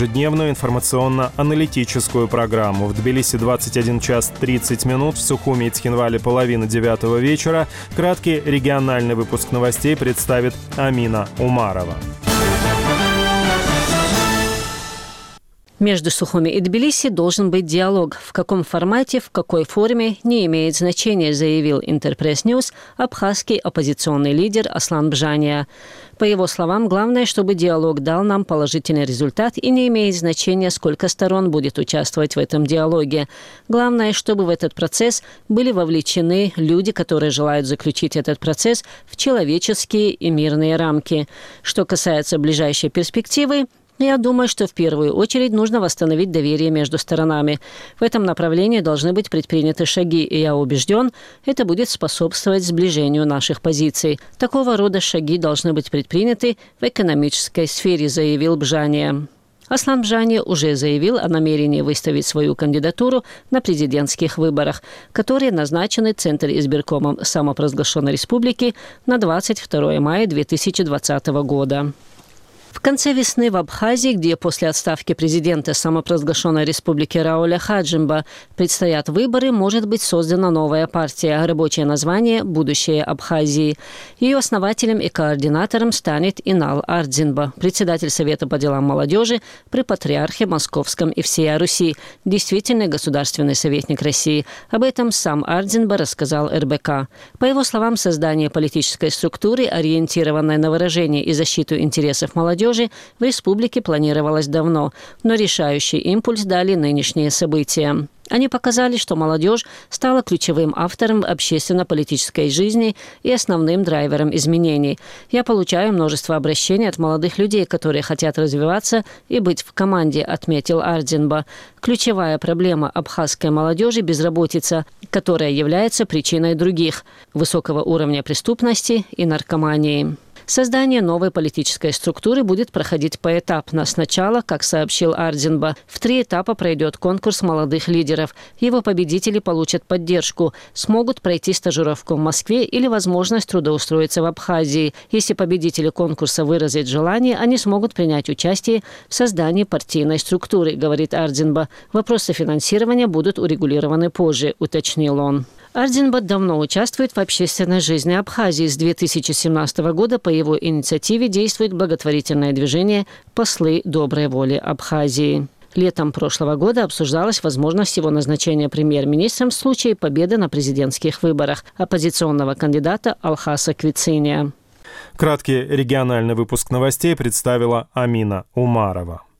Ежедневную информационно-аналитическую программу. В Тбилиси 21 час 30 минут, в Сухуми и Цхинвале 8:30 вечера. Краткий региональный выпуск новостей представит Амина Умарова. Между Сухуми и Тбилиси должен быть диалог. В каком формате, в какой форме, не имеет значения, заявил Интерпресс Ньюс абхазский оппозиционный лидер Аслан Бжания. По его словам, главное, чтобы диалог дал нам положительный результат, и не имеет значения, сколько сторон будет участвовать в этом диалоге. Главное, чтобы в этот процесс были вовлечены люди, которые желают заключить этот процесс в человеческие и мирные рамки. Что касается ближайшей перспективы, я думаю, что в первую очередь нужно восстановить доверие между сторонами. В этом направлении должны быть предприняты шаги, и я убежден, это будет способствовать сближению наших позиций. Такого рода шаги должны быть предприняты в экономической сфере, заявил Бжания. Аслан Бжания уже заявил о намерении выставить свою кандидатуру на президентских выборах, которые назначены Центризбиркомом самопровозглашенной республики на 22 мая 2020 года. В конце весны в Абхазии, где после отставки президента самопровозглашенной республики Рауля Хаджимба предстоят выборы, может быть создана новая партия. Рабочее название «Будущее Абхазии». Ее основателем и координатором станет Инал Ардзинба, председатель Совета по делам молодежи при Патриархе Московском и всея Руси, действительный государственный советник России. Об этом сам Ардзинба рассказал РБК. По его словам, создание политической структуры, ориентированной на выражение и защиту интересов молодежи, в республике планировалось давно, но решающий импульс дали нынешние события. Они показали, что молодежь стала ключевым автором общественно-политической жизни и основным драйвером изменений. Я получаю множество обращений от молодых людей, которые хотят развиваться и быть в команде, отметил Ардзинба. Ключевая проблема абхазской молодежи – безработица, которая является причиной других – высокого уровня преступности и наркомании. Создание новой политической структуры будет проходить поэтапно. Сначала, как сообщил Ардзинба, в 3 этапа пройдет конкурс молодых лидеров. Его победители получат поддержку, смогут пройти стажировку в Москве или возможность трудоустроиться в Абхазии. Если победители конкурса выразят желание, они смогут принять участие в создании партийной структуры, говорит Ардзинба. Вопросы финансирования будут урегулированы позже, уточнил он. Ардзинба давно участвует в общественной жизни Абхазии. С 2017 года по его инициативе действует благотворительное движение «Послы доброй воли Абхазии». Летом прошлого года обсуждалась возможность его назначения премьер-министром в случае победы на президентских выборах оппозиционного кандидата Алхаса Квициния. Краткий региональный выпуск новостей представила Амина Умарова.